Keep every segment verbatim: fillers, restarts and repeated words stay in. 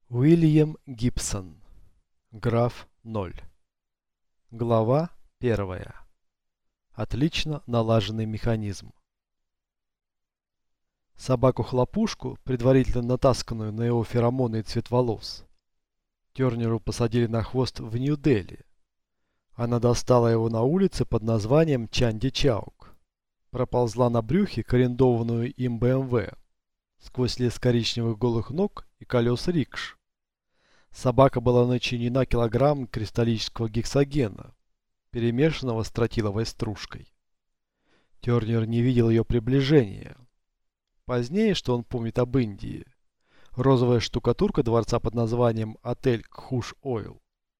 Уильям Гибсон. Граф ноль. Глава первая. Отлично налаженный механизм. Собаку-хлопушку, предварительно натасканную на его феромоны и цвет волос, Тернеру посадили на хвост в Нью-Дели. Она достала его на улице под названием Чанди-Чаук. Проползла на брюхе к арендованную им бэ эм вэ, сквозь лес коричневых голых ног и колес рикш. Собака была начинена килограммом кристаллического гексогена, перемешанного с тротиловой стружкой. Тернер не видел ее приближения. Позднее, что он помнит об Индии, розовая штукатурка дворца под названием «Отель Кхуш-Ойл».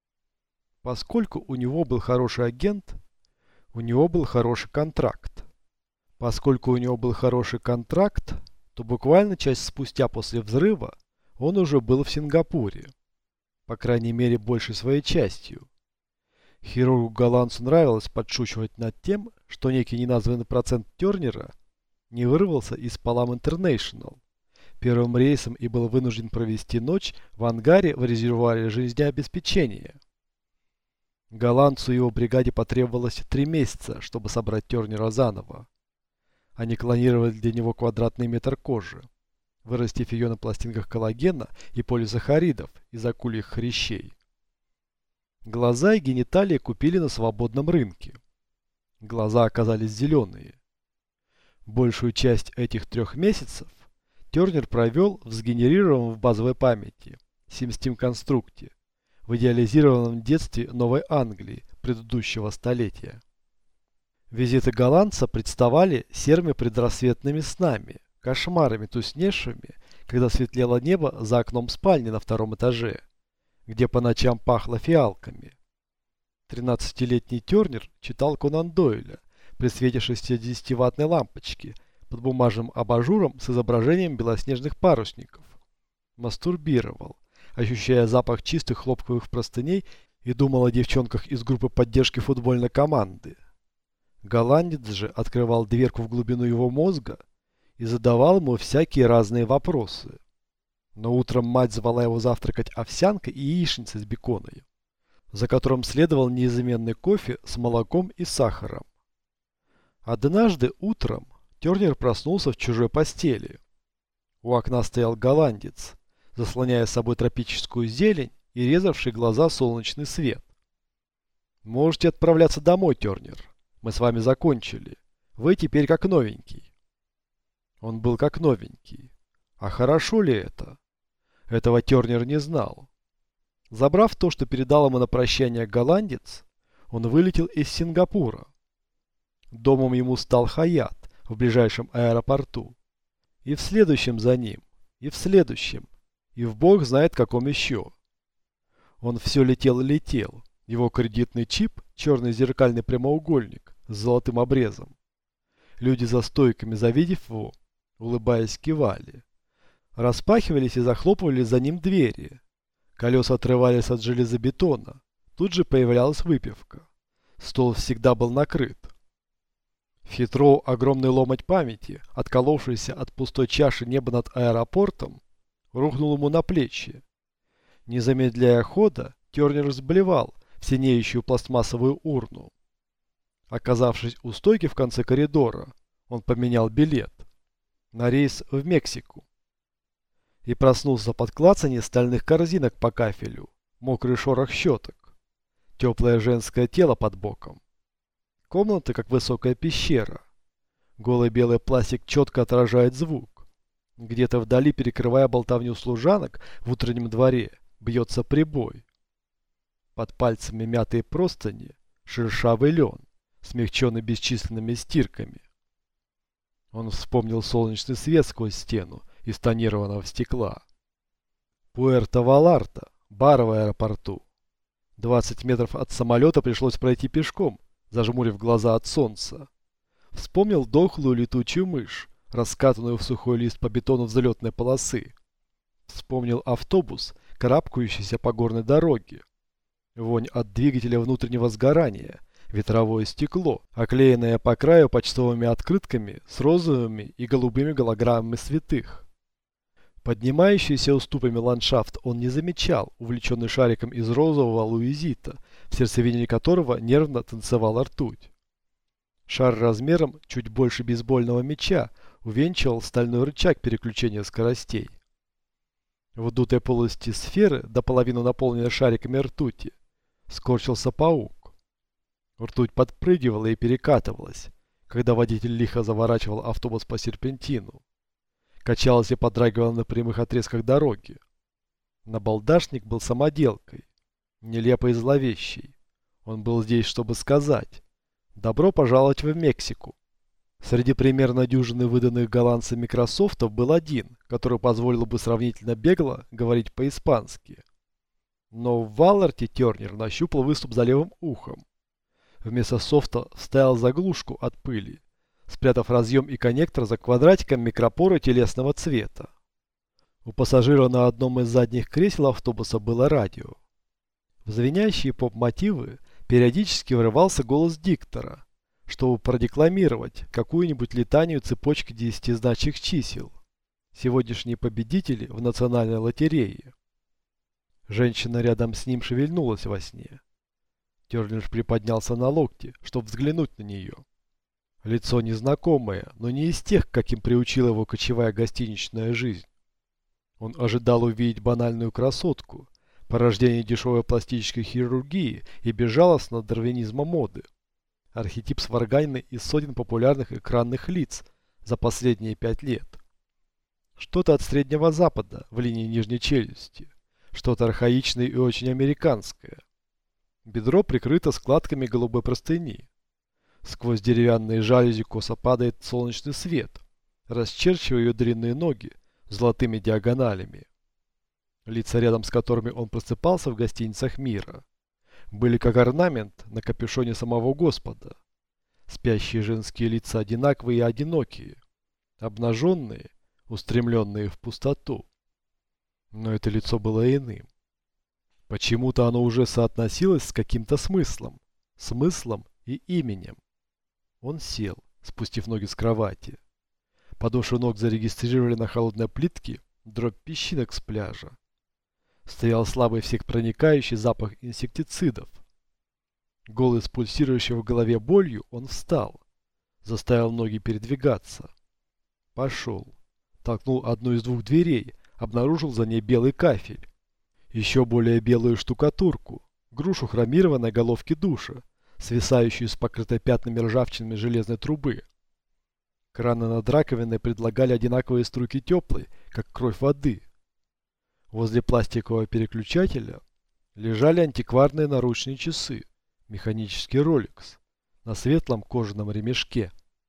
Поскольку у него был хороший агент, у него был хороший контракт. Поскольку у него был хороший контракт, то буквально час спустя после взрыва он уже был в Сингапуре. По крайней мере, большей своей частью. Хирургу-голландцу нравилось подшучивать над тем, что некий неназванный процент Тернера не вырвался из Палам Интернешнл первым рейсом и был вынужден провести ночь в ангаре в резервуаре жизнеобеспечения. Голландцу и его бригаде потребовалось три месяца, чтобы собрать Тернера заново. Они клонировали для него квадратный метр кожи, вырастив ее на пластинках коллагена и полисахаридов из акульих хрящей. Глаза и гениталии купили на свободном рынке. Глаза оказались зеленые. Большую часть этих трех месяцев Тернер провел в сгенерированном в базовой памяти SimSteam-конструкте в идеализированном детстве Новой Англии предыдущего столетия. Визиты голландца представали серыми предрассветными снами, кошмарами, тусневшими, когда светлело небо за окном спальни на втором этаже, где по ночам пахло фиалками. Тринадцатилетний Тернер читал Конан Дойля при свете шестидесятиваттной лампочки под бумажным абажуром с изображением белоснежных парусников. Мастурбировал, ощущая запах чистых хлопковых простыней, и думал о девчонках из группы поддержки футбольной команды. Голландец же открывал дверку в глубину его мозга и задавал ему всякие разные вопросы. Но утром мать звала его завтракать овсянкой и яичницей с беконой, за которым следовал неизменный кофе с молоком и сахаром. Однажды утром Тернер проснулся в чужой постели. У окна стоял голландец, заслоняя собой тропическую зелень и резавший глаза солнечный свет. «Можете отправляться домой, Тернер. Мы с вами закончили. Вы теперь как новенький». Он был как новенький. А хорошо ли это? Этого Тернер не знал. Забрав то, что передал ему на прощание голландец, он вылетел из Сингапура. Домом ему стал Хаят в ближайшем аэропорту. И в следующем за ним, и в следующем, и в бог знает каком еще. Он все летел и летел. Его кредитный чип, черный зеркальный прямоугольник с золотым обрезом. Люди за стойками, завидев его, улыбаясь, кивали. Распахивались и захлопывались за ним двери. Колеса отрывались от железобетона. Тут же появлялась выпивка. Стол всегда был накрыт. В Хитроу огромный ломоть памяти, отколовшийся от пустой чаши неба над аэропортом, рухнул ему на плечи. Не замедляя хода, Тернер взблевал в синеющую пластмассовую урну. Оказавшись у стойки в конце коридора, он поменял билет на рейс в Мексику и проснулся под клацанье стальных корзинок по кафелю, мокрый шорох щеток, теплое женское тело под боком. Комната как высокая пещера. Голый белый пластик четко отражает звук. Где-то вдали, перекрывая болтовню служанок в утреннем дворе, бьется прибой. Под пальцами мятые простыни, шершавый лен, смягченный бесчисленными стирками. Он вспомнил солнечный свет сквозь стену из тонированного стекла. Пуэрто-Валарта, бар в аэропорту. двадцать метров от самолета пришлось пройти пешком, зажмурив глаза от солнца. Вспомнил дохлую летучую мышь, раскатанную в сухой лист по бетону взлетной полосы. Вспомнил автобус, карабкающийся по горной дороге. Вонь от двигателя внутреннего сгорания, ветровое стекло, оклеенное по краю почтовыми открытками с розовыми и голубыми голограммами святых. Поднимающийся уступами ландшафт он не замечал, увлеченный шариком из розового луизита, в сердцевине которого нервно танцевала ртуть. Шар размером чуть больше бейсбольного мяча увенчивал стальной рычаг переключения скоростей. В вдутой полости сферы, до половины наполненной шариками ртути, скорчился паук. Ртуть подпрыгивала и перекатывалась, когда водитель лихо заворачивал автобус по серпентину. Качалась и подрагивала на прямых отрезках дороги. Набалдашник был самоделкой, нелепой и зловещей. Он был здесь, чтобы сказать: «Добро пожаловать в Мексику». Среди примерно дюжины выданных голландцам микрософтов был один, который позволил бы сравнительно бегло говорить по-испански. Но в Валларте Тернер нащупал выступ за левым ухом. Вместо софта вставил заглушку от пыли, спрятав разъем и коннектор за квадратиком микропоры телесного цвета. У пассажира на одном из задних кресел автобуса было радио. В звенящие поп-мотивы периодически врывался голос диктора, чтобы продекламировать какую-нибудь летанию цепочки десятизначных чисел. Сегодняшние победители в национальной лотерее. Женщина рядом с ним шевельнулась во сне. Тернер приподнялся на локте, чтобы взглянуть на нее. Лицо незнакомое, но не из тех, каким приучила его кочевая гостиничная жизнь. Он ожидал увидеть банальную красотку, порождение дешевой пластической хирургии и безжалостного дарвинизма моды. Архетип сварганенный из сотен популярных экранных лиц за последние пять лет. Что-то от Среднего Запада в линии нижней челюсти, что-то архаичное и очень американское. Бедро прикрыто складками голубой простыни. Сквозь деревянные жалюзи косо падает солнечный свет, расчерчивая ее длинные ноги золотыми диагоналями. Лица, рядом с которыми он просыпался в гостиницах мира, были как орнамент на капюшоне самого Господа. Спящие женские лица одинаковые и одинокие, обнаженные, устремленные в пустоту. Но это лицо было иным. Почему-то оно уже соотносилось с каким-то смыслом, смыслом и именем. Он сел, спустив ноги с кровати. Подошвы ног зарегистрировали на холодной плитке дробь песчинок с пляжа. Стоял слабый всепроникающий запах инсектицидов. Голый с пульсирующей в голове болью, он встал, заставил ноги передвигаться. Пошел. Толкнул одну из двух дверей, обнаружил за ней белый кафель. Еще более белую штукатурку, грушу хромированной головки душа, свисающую с покрытой пятнами ржавчинами железной трубы. Краны над раковиной предлагали одинаковые струйки теплой, как кровь воды. Возле пластикового переключателя лежали антикварные наручные часы, механический Rolex, на светлом кожаном ремешке.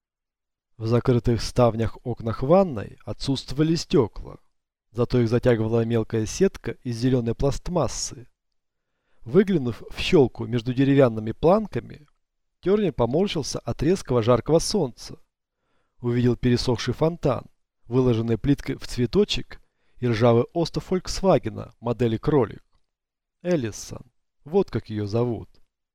В закрытых ставнях окнах ванной отсутствовали стекла, зато их затягивала мелкая сетка из зеленой пластмассы. Выглянув в щелку между деревянными планками, Тернер поморщился от резкого жаркого солнца. Увидел пересохший фонтан, выложенный плиткой в цветочек, и ржавый остов Фольксвагена модели Кролик. Эллисон, вот как ее зовут.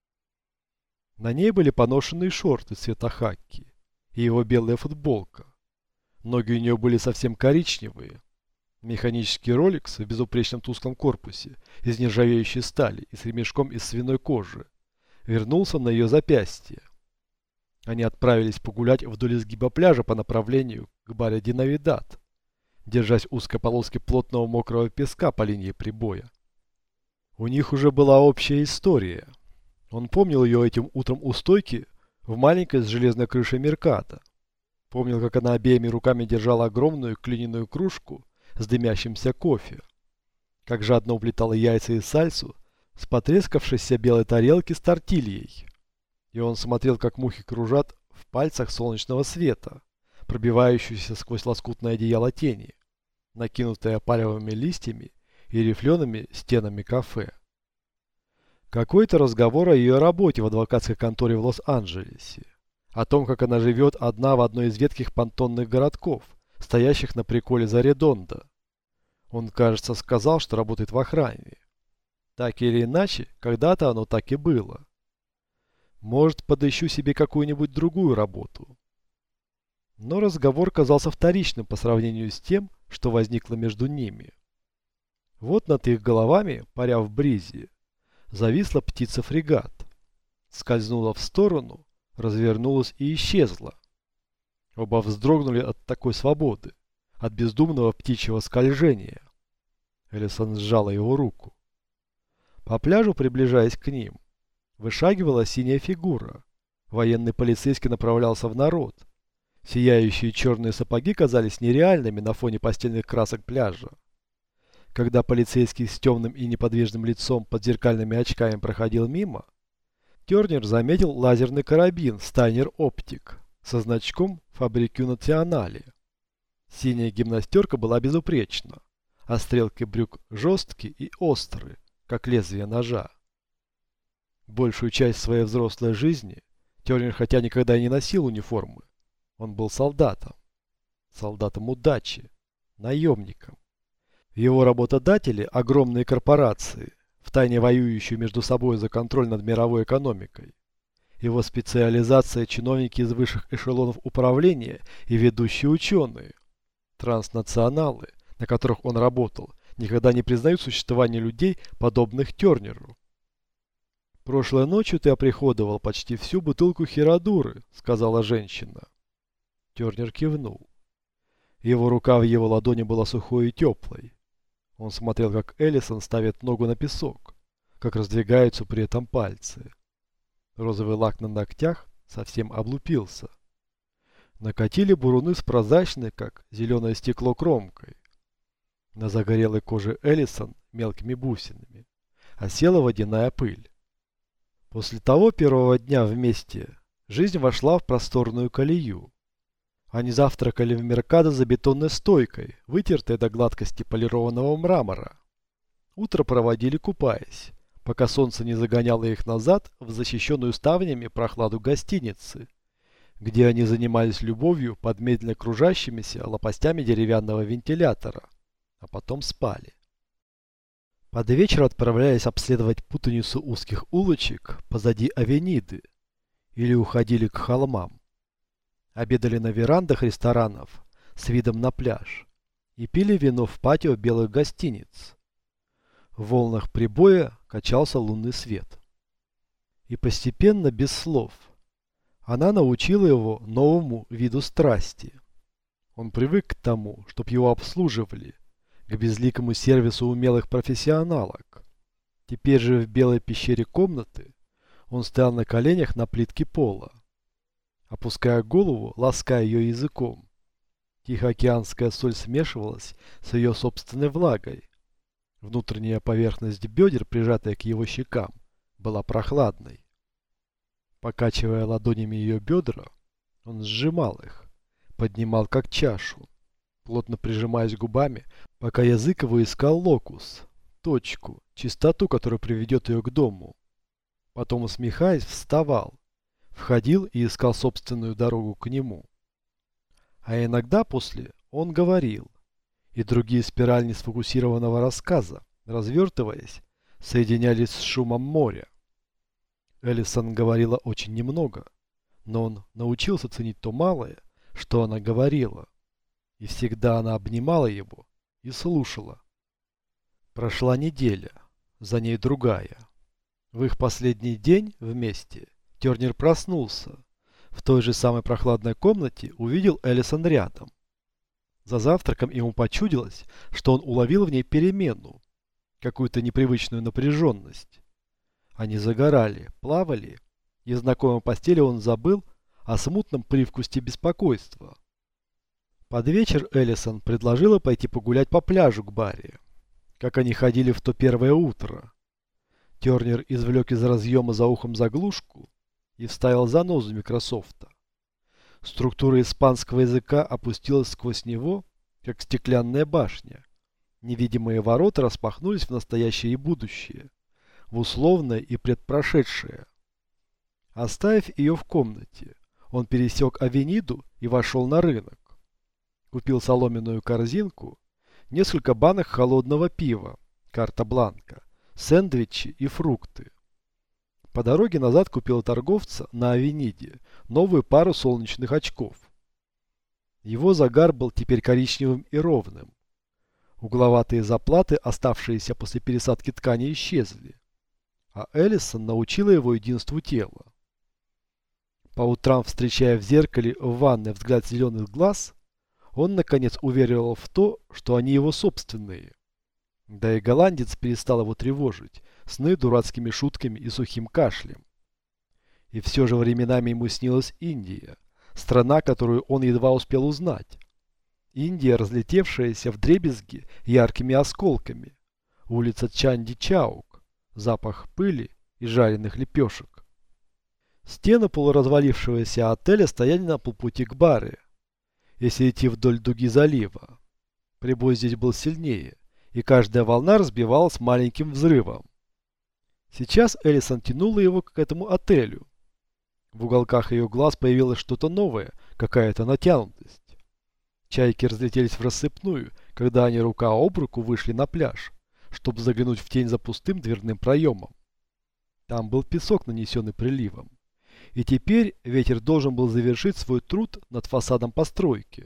На ней были поношенные шорты цвета хаки и его белая футболка. Ноги у нее были совсем коричневые. Механический Rolex в безупречном тусклом корпусе из нержавеющей стали и с ремешком из свиной кожи вернулся на ее запястье. Они отправились погулять вдоль изгиба пляжа по направлению к баре Динавидад, держась узкой полоски плотного мокрого песка по линии прибоя. У них уже была общая история. Он помнил ее этим утром у стойки в маленькой с железной крышей Мерката. Помнил, как она обеими руками держала огромную глиняную кружку с дымящимся кофе. Как жадно уплетала яйца и сальсу с потрескавшейся белой тарелки с тортильей. И он смотрел, как мухи кружат в пальцах солнечного света, пробивающуюся сквозь лоскутное одеяло тени, накинутые палевыми листьями и рифлеными стенами кафе. Какой-то разговор о ее работе в адвокатской конторе в Лос-Анджелесе, о том, как она живет одна в одной из ветхих понтонных городков, стоящих на приколе за Редондо. Он, кажется, сказал, что работает в охране. Так или иначе, когда-то оно так и было. Может, подыщу себе какую-нибудь другую работу. Но разговор казался вторичным по сравнению с тем, что возникло между ними. Вот над их головами, паря в бризе, зависла птица-фрегат, скользнула в сторону, развернулась и исчезла. Оба вздрогнули от такой свободы, от бездумного птичьего скольжения. Элисон сжала его руку. По пляжу, приближаясь к ним, вышагивала синяя фигура. Военный полицейский направлялся в народ. Сияющие черные сапоги казались нереальными на фоне постельных красок пляжа. Когда полицейский с темным и неподвижным лицом под зеркальными очками проходил мимо, Тернер заметил лазерный карабин Стайнер Оптик со значком Фабрикю Национале. Синяя гимнастерка была безупречна, а стрелки брюк жесткие и острые, как лезвие ножа. Большую часть своей взрослой жизни Тернер хотя никогда и не носил униформы. Он был солдатом. Солдатом удачи. Наемником. Его работодатели – огромные корпорации, втайне воюющие между собой за контроль над мировой экономикой. Его специализация – чиновники из высших эшелонов управления и ведущие ученые. Транснационалы, на которых он работал, никогда не признают существование людей, подобных Тернеру. «Прошлой ночью ты оприходовал почти всю бутылку херадуры», — сказала женщина. Тернер кивнул. Его рука в его ладони была сухой и теплой. Он смотрел, как Элисон ставит ногу на песок, как раздвигаются при этом пальцы. Розовый лак на ногтях совсем облупился. Накатили буруны с прозрачной, как зеленое стекло, кромкой. На загорелой коже Элисон мелкими бусинами осела водяная пыль. После того первого дня вместе жизнь вошла в просторную колею. Они завтракали в Меркадо за бетонной стойкой, вытертой до гладкости полированного мрамора. Утро проводили купаясь, пока солнце не загоняло их назад в защищенную ставнями прохладу гостиницы, где они занимались любовью под медленно кружащимися лопастями деревянного вентилятора, а потом спали. Под вечер отправлялись обследовать путаницу узких улочек позади Авениды или уходили к холмам. Обедали на верандах ресторанов с видом на пляж и пили вино в патио белых гостиниц. В волнах прибоя качался лунный свет. И постепенно, без слов, она научила его новому виду страсти. Он привык к тому, чтоб его обслуживали, к безликому сервису умелых профессионалок. Теперь же в белой пещере комнаты он стоял на коленях на плитке пола, опуская голову, лаская ее языком. Тихоокеанская соль смешивалась с ее собственной влагой. Внутренняя поверхность бедер, прижатая к его щекам, была прохладной. Покачивая ладонями ее бедра, он сжимал их, поднимал как чашу, плотно прижимаясь губами, пока язык его искал локус, точку, чистоту, которая приведет ее к дому. Потом, усмехаясь, вставал, входил и искал собственную дорогу к нему. А иногда после он говорил, и другие спирали сфокусированного рассказа, развертываясь, соединялись с шумом моря. Элисон говорила очень немного, но он научился ценить то малое, что она говорила, и всегда она обнимала его и слушала. Прошла неделя, за ней другая. В их последний день вместе Тернер проснулся. В той же самой прохладной комнате увидел Элисон рядом. За завтраком ему почудилось, что он уловил в ней перемену, какую-то непривычную напряженность. Они загорали, плавали, и в знакомой постели он забыл о смутном привкусе беспокойства. Под вечер Элисон предложила пойти погулять по пляжу к Барри, как они ходили в то первое утро. Тернер извлек из разъема за ухом заглушку и вставил занозу микрософта. Структура испанского языка опустилась сквозь него, как стеклянная башня. Невидимые ворота распахнулись в настоящее и будущее, в условное и предпрошедшее. Оставив ее в комнате, он пересек Авениду и вошел на рынок. Купил соломенную корзинку, несколько банок холодного пива, карта бланка, сэндвичи и фрукты. По дороге назад купил у торговца на Авениде новую пару солнечных очков. Его загар был теперь коричневым и ровным, Угловатые заплаты, оставшиеся после пересадки ткани, исчезли, а Эллисон научила его единству тела. По утрам, встречая в зеркале в ванной взгляд зеленых глаз, он наконец уверовал в то, что они его собственные. Да и голландец перестал его тревожить сны дурацкими шутками и сухим кашлем. И все же временами ему снилась Индия, страна, которую он едва успел узнать. Индия, разлетевшаяся вдребезги яркими осколками. Улица Чанди-Чаук, запах пыли и жареных лепешек. Стены полуразвалившегося отеля стояли на полпути к баре. Если идти вдоль дуги залива, прибой здесь был сильнее, и каждая волна разбивалась маленьким взрывом. Сейчас Эллисон тянула его к этому отелю. В уголках ее глаз появилось что-то новое, какая-то натянутость. Чайки разлетелись в рассыпную, когда они рука об руку вышли на пляж, чтобы заглянуть в тень за пустым дверным проемом. Там был песок, нанесенный приливом. И теперь ветер должен был завершить свой труд над фасадом постройки.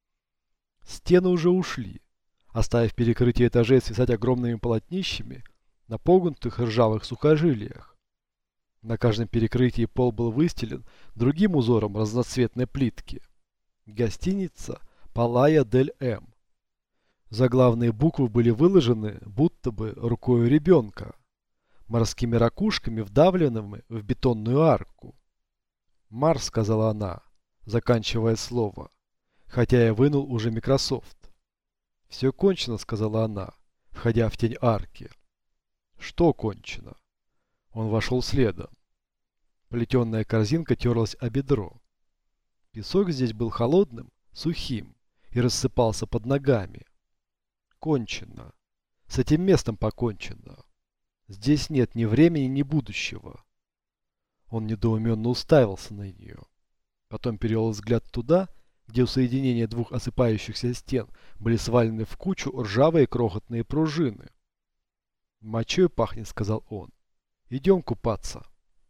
Стены уже ушли, оставив перекрытие этажей свисать огромными полотнищами на погнутых ржавых сухожилиях. На каждом перекрытии пол был выстелен другим узором разноцветной плитки. Гостиница Палая дель М. Заглавные буквы были выложены будто бы рукой ребенка, морскими ракушками, вдавленными в бетонную арку. «Марс», — сказала она, заканчивая слово, хотя я вынул уже Microsoft. «Все кончено», — сказала она, входя в тень арки. «Что кончено?» Он вошел следом. Плетеная корзинка терлась о бедро. Песок здесь был холодным, сухим и рассыпался под ногами. Кончено. С этим местом покончено. Здесь нет ни времени, ни будущего. Он недоуменно уставился на нее. Потом перевел взгляд туда, где у соединения двух осыпающихся стен были свалены в кучу ржавые крохотные пружины. «Мочой пахнет», — сказал он. «Идем купаться».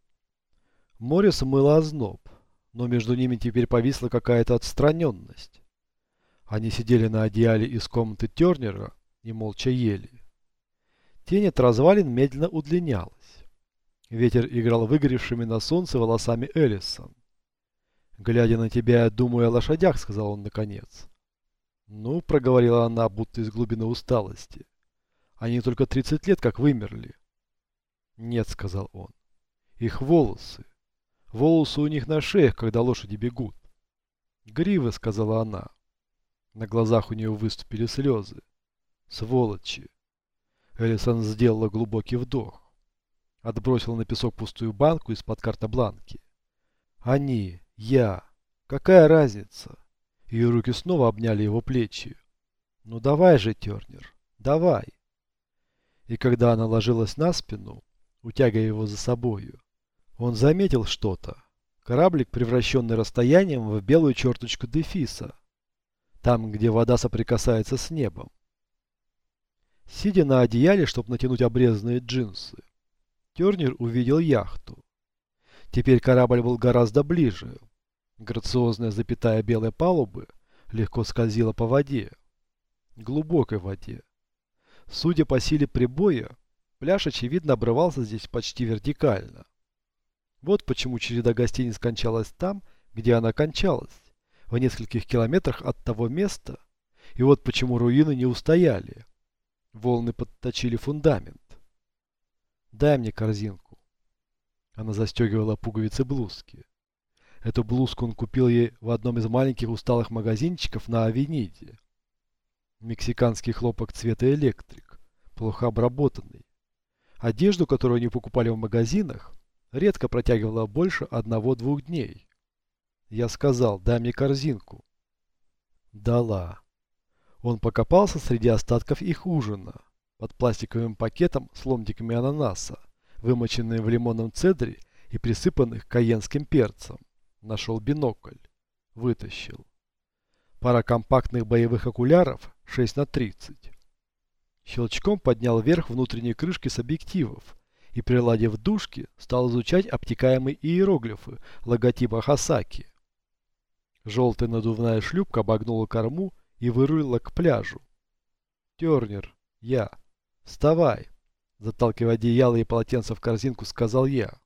Море смыло озноб, но между ними теперь повисла какая-то отстраненность. Они сидели на одеяле из комнаты Тернера и молча ели. Тень от развалин медленно удлинялась. Ветер играл выгоревшими на солнце волосами Эллисон. «Глядя на тебя, я думаю о лошадях», — сказал он наконец. «Ну», — проговорила она, будто из глубины усталости. «Они только тридцать лет как вымерли». «Нет», — сказал он. «Их волосы. Волосы у них на шеях, когда лошади бегут». «Гривы», — сказала она. На глазах у нее выступили слезы. «Сволочи!» Эллисон сделала глубокий вдох. Отбросила на песок пустую банку из-под карта-бланки. «Они, я. Какая разница?» Ее руки снова обняли его плечи. «Ну давай же, Тернер, давай!» И когда она ложилась на спину, утягивая его за собою, он заметил что-то. Кораблик, превращенный расстоянием в белую черточку дефиса. Там, где вода соприкасается с небом. Сидя на одеяле, чтобы натянуть обрезанные джинсы, Тернер увидел яхту. Теперь корабль был гораздо ближе. Грациозная запятая белой палубы легко скользила по воде. Глубокой воде. Судя по силе прибоя, пляж, очевидно, обрывался здесь почти вертикально. Вот почему череда гостиниц кончалась там, где она кончалась, в нескольких километрах от того места, и вот почему руины не устояли. Волны подточили фундамент. «Дай мне корзинку». Она застегивала пуговицы блузки. Эту блузку он купил ей в одном из маленьких усталых магазинчиков на Авениде. Мексиканский хлопок цвета электрик, плохо обработанный. Одежду, которую они покупали в магазинах, редко протягивала больше одного-двух дней. Я сказал: «Дай мне корзинку». Дала. Он покопался среди остатков их ужина, под пластиковым пакетом с ломтиками ананаса, вымоченные в лимонном цедре и присыпанных кайенским перцем. Нашел бинокль. Вытащил. Пара компактных боевых окуляров шесть на тридцать. Щелчком поднял вверх внутренние крышки с объективов и, приладив дужки, стал изучать обтекаемые иероглифы логотипа Хасаки. Желтая надувная шлюпка обогнула корму и вырулила к пляжу. Тернер, я. Вставай. Заталкивая одеяло и полотенце в корзинку, сказал я.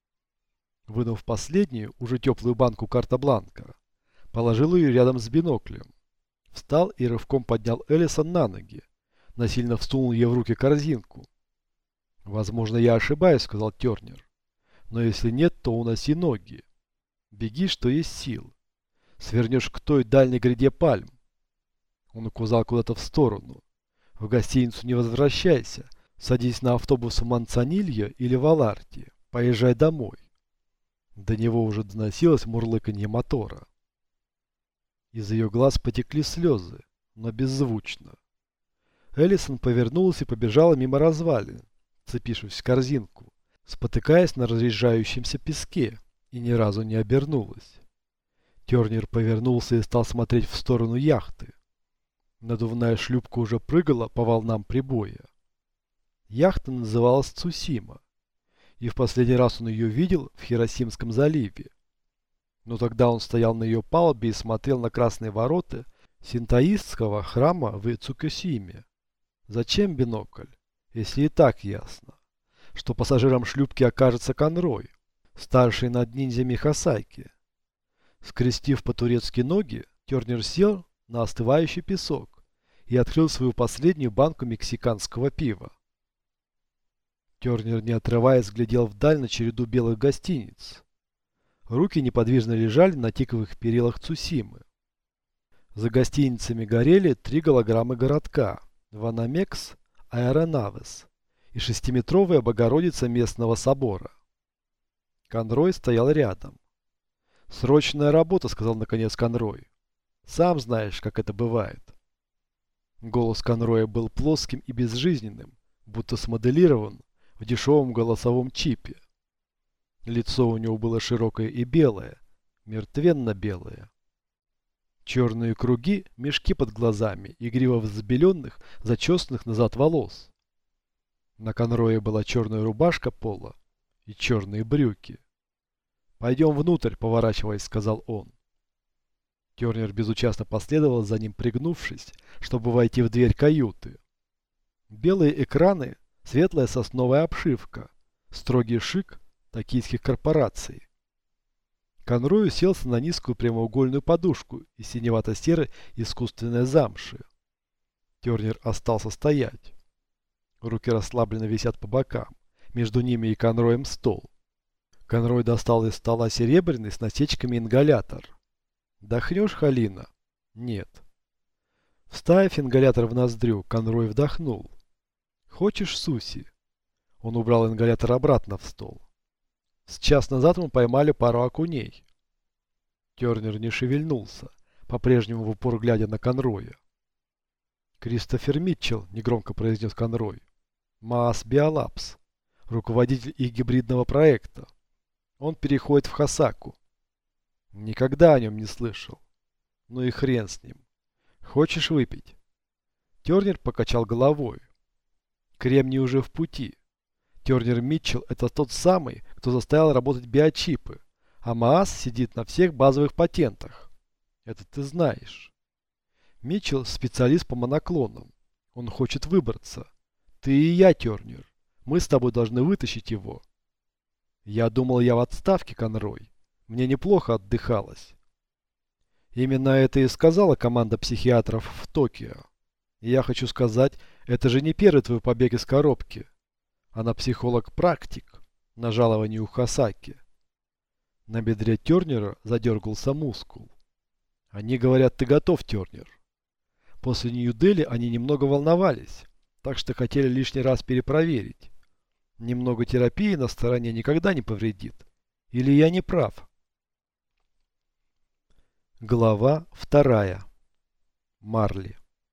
Вынув последнюю, уже теплую банку карта-бланка, положил ее рядом с биноклем. Встал и рывком поднял Эллисон на ноги. Насильно всунул ей в руки корзинку. «Возможно, я ошибаюсь», — сказал Тернер. «Но если нет, то уноси ноги. Беги, что есть сил. Свернешь к той дальней гряде пальм». Он указал куда-то в сторону. «В гостиницу не возвращайся. Садись на автобус в Мансанильо или в Аларте. Поезжай домой». До него уже доносилось мурлыканье мотора. Из ее глаз потекли слезы, но беззвучно. Эллисон повернулась и побежала мимо развалин, вцепившись в корзинку, спотыкаясь на разъезжающемся песке, и ни разу не обернулась. Тернер повернулся и стал смотреть в сторону яхты. Надувная шлюпка уже прыгала по волнам прибоя. Яхта называлась Цусима, и в последний раз он ее видел в Хиросимском заливе. Но тогда он стоял на ее палубе и смотрел на красные ворота синтоистского храма в Цукусиме. Зачем бинокль, если и так ясно, что пассажиром шлюпки окажется Конрой, старший над ниндзями Хосаки? Скрестив по-турецки ноги, Тернер сел на остывающий песок и открыл свою последнюю банку мексиканского пива. Тернер, не отрываясь, глядел вдаль на череду белых гостиниц. Руки неподвижно лежали на тиковых перилах Цусимы. За гостиницами горели три голограммы городка – Ванамекс, Аэронавес и шестиметровая Богородица местного собора. Конрой стоял рядом. «Срочная работа», — сказал наконец Конрой. «Сам знаешь, как это бывает». Голос Конроя был плоским и безжизненным, будто смоделирован в дешевом голосовом чипе. Лицо у него было широкое и белое, мертвенно-белое. Черные круги, мешки под глазами, игриво взбеленных, зачесанных назад волос. На Конрое была черная рубашка пола и черные брюки. «Пойдем внутрь», — поворачиваясь, сказал он. Тернер безучастно последовал за ним, пригнувшись, чтобы войти в дверь каюты. Белые экраны, светлая сосновая обшивка, строгий шик токийских корпораций. Конрой уселся на низкую прямоугольную подушку из синевато-серой искусственной замши. Тернер остался стоять. Руки расслабленно висят по бокам. Между ними и Конроем стол. Конрой достал из стола серебряный с насечками ингалятор. «Дохнешь, Халина?» «Нет». Вставив ингалятор в ноздрю, Конрой вдохнул. «Хочешь суси?» Он убрал ингалятор обратно в стол. С час назад мы поймали пару окуней. Тернер не шевельнулся, по-прежнему в упор глядя на Конроя. «Кристофер Митчелл», — негромко произнес Конрой. «Маас Биолабс, руководитель их гибридного проекта. Он переходит в Хосаку». «Никогда о нем не слышал». «Ну и хрен с ним. Хочешь выпить?» Тернер покачал головой. «Кремний уже в пути. Тернер Митчелл – это тот самый, кто заставил работать биочипы, а Маас сидит на всех базовых патентах. Это ты знаешь. Митчелл – специалист по моноклонам. Он хочет выбраться. Ты и я, Тернер. Мы с тобой должны вытащить его». «Я думал, я в отставке, Конрой. Мне неплохо отдыхалось». Именно это и сказала команда психиатров в Токио. И я хочу сказать, это же не первый твой побег из коробки. Она психолог-практик на жаловании у Хосаки. На бедре Тернера задергался мускул. Они говорят, ты готов, Тернер. После Нью-Дели они немного волновались, так что хотели лишний раз перепроверить. Немного терапии на стороне никогда не повредит. Или я не прав? Глава вторая. Марли.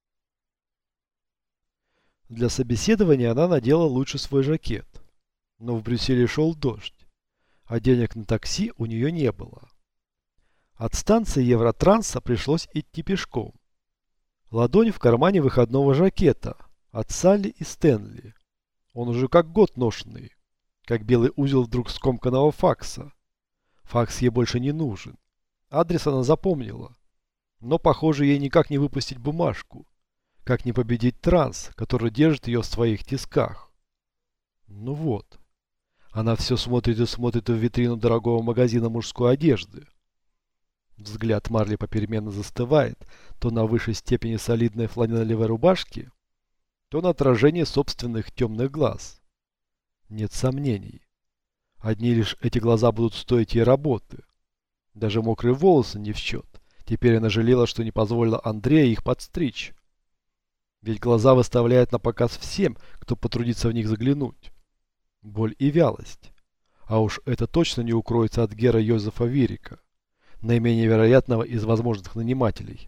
Для собеседования она надела лучше свой жакет. Но в Брюсселе шел дождь, а денег на такси у нее не было. От станции Евротранса пришлось идти пешком. Ладонь в кармане выходного жакета от Салли и Стэнли. Он уже как год ношенный, как белый узел вдруг скомканного факса. Факс ей больше не нужен. Адрес она запомнила, но, похоже, ей никак не выпустить бумажку, Как не победить транс, который держит ее в своих тисках? Ну вот. Она все смотрит и смотрит в витрину дорогого магазина мужской одежды. Взгляд Марли попеременно застывает то на высшей степени солидной фланелевой рубашки, то на отражение собственных темных глаз. Нет сомнений. Одни лишь эти глаза будут стоить ей работы. Даже мокрые волосы не в счет. Теперь она жалела, что не позволила Андрею их подстричь. Ведь глаза выставляют на показ всем, кто потрудится в них заглянуть. Боль и вялость. А уж это точно не укроется от Гера Йозефа Вирика, наименее вероятного из возможных нанимателей.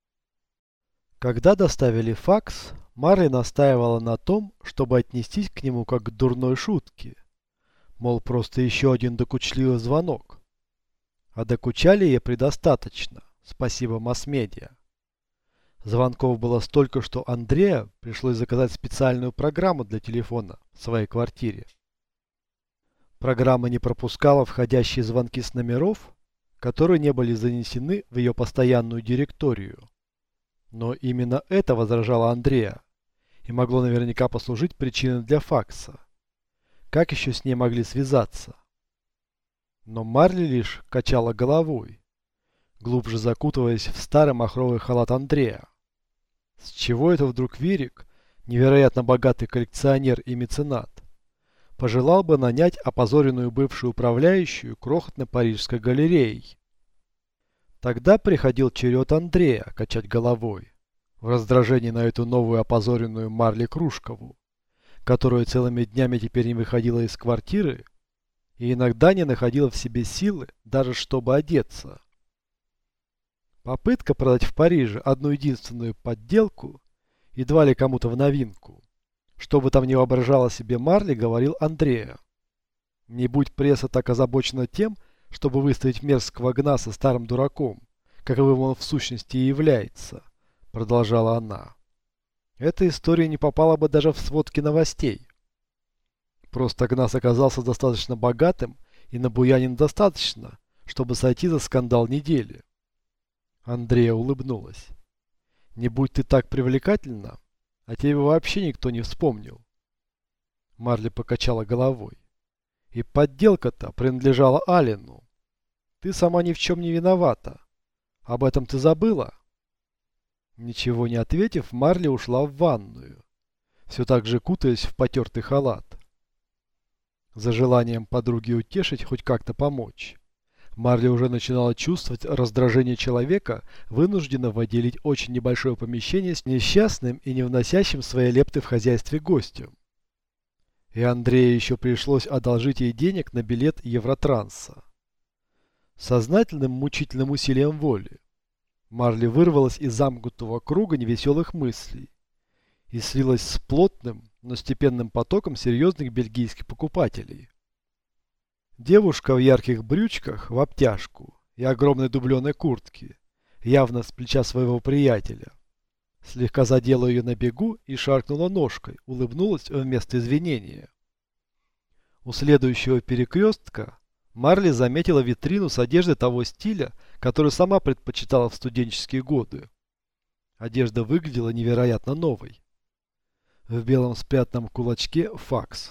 Когда доставили факс, Марли настаивала на том, чтобы отнестись к нему как к дурной шутке. Мол, просто еще один докучливый звонок. А докучали ей предостаточно, спасибо масс-медиа. Звонков было столько, что Андрею пришлось заказать специальную программу для телефона в своей квартире. Программа не пропускала входящие звонки с номеров, которые не были занесены в ее постоянную директорию. Но именно это возражало Андрея и могло наверняка послужить причиной для факса. Как еще с ней могли связаться? Но Марли лишь качала головой, глубже закутываясь в старый махровый халат Андрея. С чего это вдруг Вирик, невероятно богатый коллекционер и меценат, пожелал бы нанять опозоренную бывшую управляющую крохотной парижской галереей? Тогда приходил черед Андрея качать головой, в раздражении на эту новую опозоренную Марли Кружкову, которая целыми днями теперь не выходила из квартиры и иногда не находила в себе силы даже чтобы одеться. Попытка продать в Париже одну единственную подделку, едва ли кому-то в новинку, что бы там ни воображала себе Марли, говорил Андрея. Не будь пресса так озабочена тем, чтобы выставить мерзкого Гнаса старым дураком, каковым он в сущности и является, продолжала она. Эта история не попала бы даже в сводки новостей. Просто Гнас оказался достаточно богатым и набуянин достаточно, чтобы сойти за скандал недели. Андрея улыбнулась. Не будь ты так привлекательна, а тебе вообще никто не вспомнил. Марли покачала головой. И подделка-то принадлежала Аллену. Ты сама ни в чем не виновата. Об этом ты забыла? Ничего не ответив, Марли ушла в ванную, все так же кутаясь в потертый халат. За желанием подруги утешить, хоть как-то помочь, Марли уже начинала чувствовать раздражение человека, вынужденного делить очень небольшое помещение с несчастным и не вносящим своей лепты в хозяйстве гостем. И Андрею еще пришлось одолжить ей денег на билет Евротранса. Сознательным мучительным усилием воли Марли вырвалась из замкнутого круга невеселых мыслей и слилась с плотным, но степенным потоком серьезных бельгийских покупателей. Девушка в ярких брючках, в обтяжку и огромной дубленой куртке, явно с плеча своего приятеля, слегка задела ее на бегу и шаркнула ножкой, улыбнулась вместо извинения. У следующего перекрестка Марли заметила витрину с одеждой того стиля, который сама предпочитала в студенческие годы. Одежда выглядела невероятно новой. В белом спрятанном кулачке факс.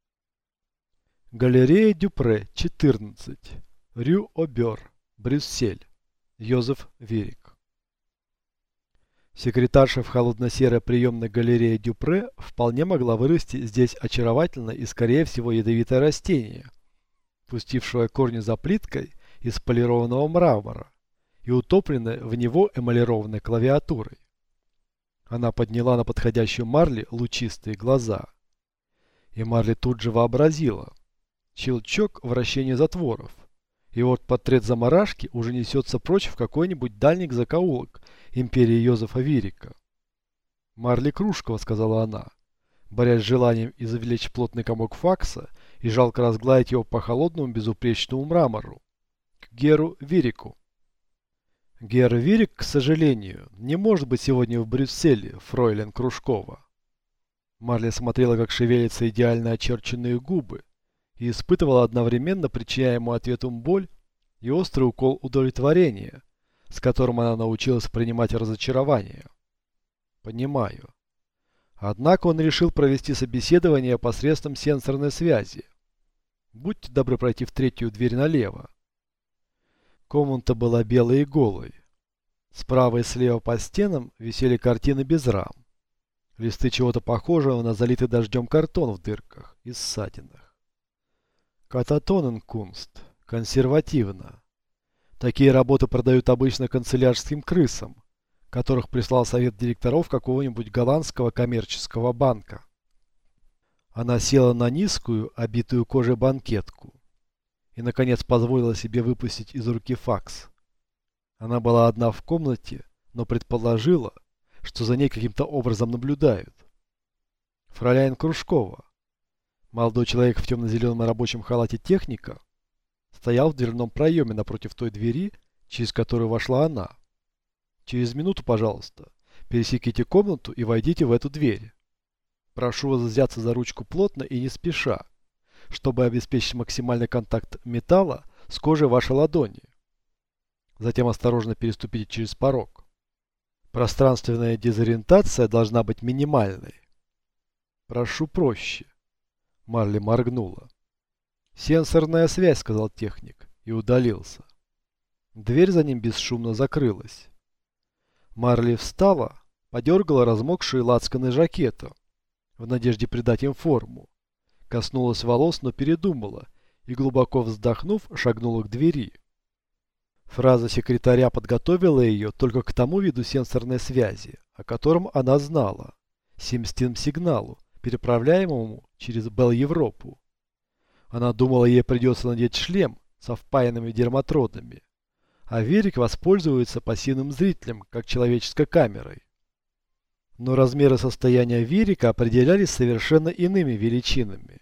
Галерея Дюпре, четырнадцать. Рю-Обер, Брюссель. Йозеф Вирик. Секретарша в холодно-серой приемной галерее Дюпре вполне могла вырасти здесь очаровательное и, скорее всего, ядовитое растение, пустившее корни за плиткой из полированного мрамора и утопленное в него эмалированной клавиатурой. Она подняла на подходящую Марли лучистые глаза. И Марли тут же вообразила. Щелчок вращения затворов. И вот портрет замарашки уже несется прочь в какой-нибудь дальний закоулок империи Йозефа Вирика. «Марли Кружкова», — сказала она, борясь с желанием извлечь плотный комок факса и жалко разгладить его по холодному безупречному мрамору. «К Геру Вирику». «Гер Вирик, к сожалению, не может быть сегодня в Брюсселе, фройлен Кружкова». Марли смотрела, как шевелятся идеально очерченные губы, и испытывала одновременно причиняемую ответом боль и острый укол удовлетворения, с которым она научилась принимать разочарование. Понимаю. Однако он решил провести собеседование посредством сенсорной связи. Будьте добры пройти в третью дверь налево. Комната была белой и голой. Справа и слева по стенам висели картины без рам. Листы чего-то похожего на залитый дождем картон в дырках и ссадинах. Кататоненкунст. Консервативно. Такие работы продают обычно канцелярским крысам, которых прислал совет директоров какого-нибудь голландского коммерческого банка. Она села на низкую, обитую кожей банкетку и, наконец, позволила себе выпустить из руки факс. Она была одна в комнате, но предположила, что за ней каким-то образом наблюдают. Фроляйн Кружкова, молодой человек в темно-зеленом рабочем халате техника, стоял в дверном проеме напротив той двери, через которую вошла она. Через минуту, пожалуйста, пересеките комнату и войдите в эту дверь. Прошу вас взяться за ручку плотно и не спеша, чтобы обеспечить максимальный контакт металла с кожей вашей ладони. Затем осторожно переступите через порог. Пространственная дезориентация должна быть минимальной. Прошу проще. Марли моргнула. Сенсорная связь, сказал техник, и удалился. Дверь за ним бесшумно закрылась. Марли встала, подергала размокшие лацканы жакета, в надежде придать им форму. Коснулась волос, но передумала, и, глубоко вздохнув, шагнула к двери. Фраза секретаря подготовила ее только к тому виду сенсорной связи, о котором она знала, симстим-сигналу, переправляемому через Белл-Европу. Она думала, ей придется надеть шлем со впаянными дерматродами, а Верик воспользуется пассивным зрителем, как человеческой камерой. Но размеры состояния Верика определялись совершенно иными величинами.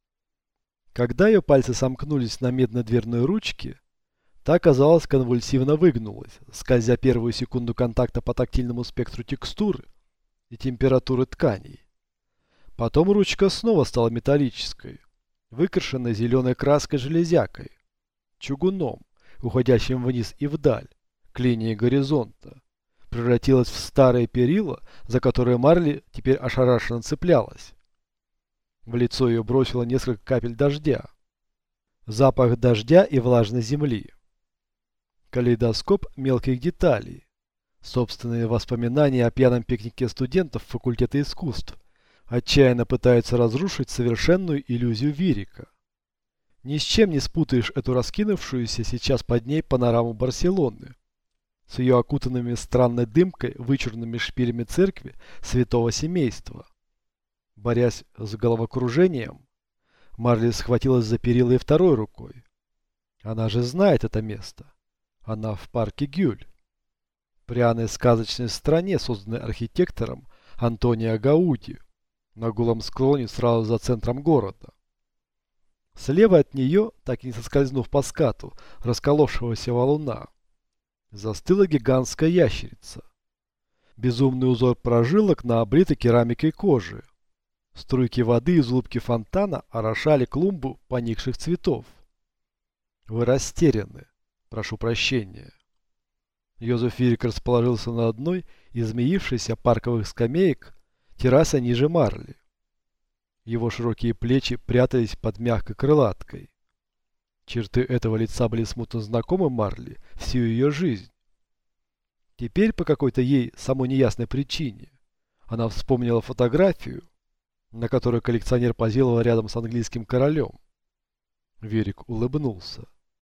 Когда ее пальцы сомкнулись на медной дверной ручке, та, казалось, конвульсивно выгнулась, скользя первую секунду контакта по тактильному спектру текстуры и температуры тканей. Потом ручка снова стала металлической, выкрашенной зеленой краской железякой, чугуном, уходящим вниз и вдаль, к линии горизонта, превратилась в старые перила, за которые Марли теперь ошарашенно цеплялась. В лицо ее бросило несколько капель дождя. Запах дождя и влажной земли. Калейдоскоп мелких деталей. Собственные воспоминания о пьяном пикнике студентов факультета искусств отчаянно пытаются разрушить совершенную иллюзию Вирика. Ни с чем не спутаешь эту раскинувшуюся сейчас под ней панораму Барселоны, с ее окутанными странной дымкой вычурными шпилями церкви святого семейства. Борясь с головокружением, Марли схватилась за перила и второй рукой. Она же знает это место. Она в парке Гюль, пряной сказочной стране, созданной архитектором Антонио Гауди, на голом склоне сразу за центром города. Слева от нее, так и не соскользнув по скату расколовшегося валуна, застыла гигантская ящерица. Безумный узор прожилок на облитой керамикой кожи. Струйки воды из улыбки фонтана орошали клумбу поникших цветов. Вы растеряны. Прошу прощения. Йозеф Вирик расположился на одной из змеившихся парковых скамеек террасы ниже Марли. Его широкие плечи прятались под мягкой крылаткой. Черты этого лица были смутно знакомы Марли всю ее жизнь. Теперь по какой-то ей самой неясной причине она вспомнила фотографию, на которой коллекционер позировал рядом с английским королем. Верик улыбнулся.